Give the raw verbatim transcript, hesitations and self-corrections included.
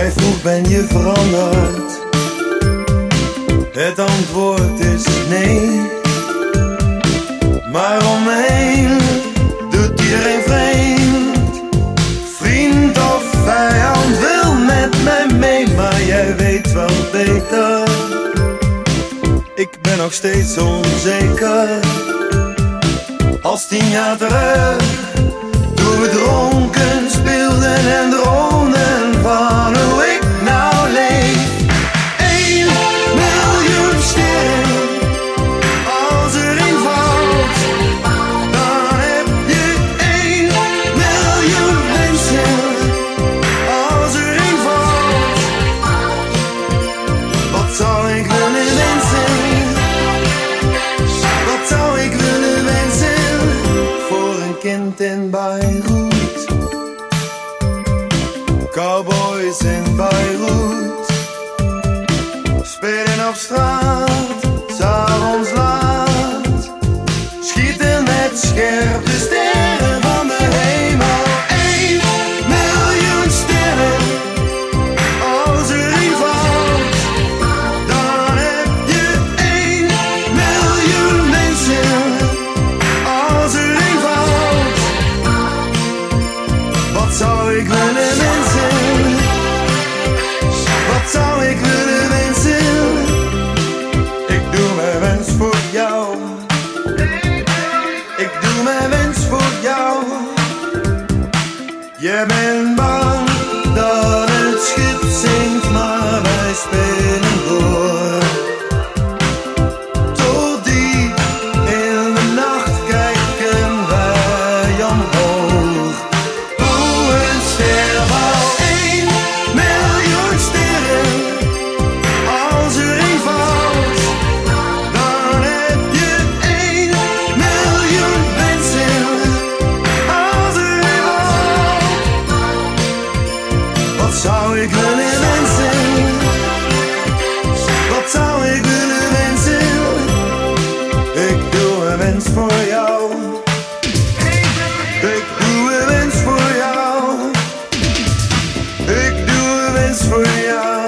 Jij vroeg ben je veranderd? Het antwoord is nee. Maar om me heen doet iedereen vreemd. Vriend of vijand wil met mij mee, maar jij weet wel beter. Ik ben nog steeds onzeker. Als tien jaar terug, toen we dronken speelden en droomden van hoe ik nou leef. Eén miljoen sterren, als er een valt, dan heb je één miljoen mensen. Als er een valt, wat zou ik willen wensen? Wat zou ik willen wensen voor een kind in Beirut? Cowboys in Beirut spelen op straat, 's'avonds laat, schieten met scherpe sterren van de hemel. Eén miljoen sterren, als er een valt, dan heb je één miljoen mensen. Als er een valt, wat zou ik willen wensen? Wat zou ik willen wensen? Ik doe mijn wens voor jou. Ik doe mijn wens voor jou. Je bent bang dat het schip zinkt, maar wij spelen door. Tot diep in de nacht kijken wij omhoog. Hoe een ster valt, één miljoen sterren. Als er een valt, dan heb je één miljoen mensen. Als er een valt, wat zou ik willen wensen? Wat zou ik willen wensen? Ik doe een wens voor jou. Ik doe een wens voor jou. Ik doe een wens voor jou.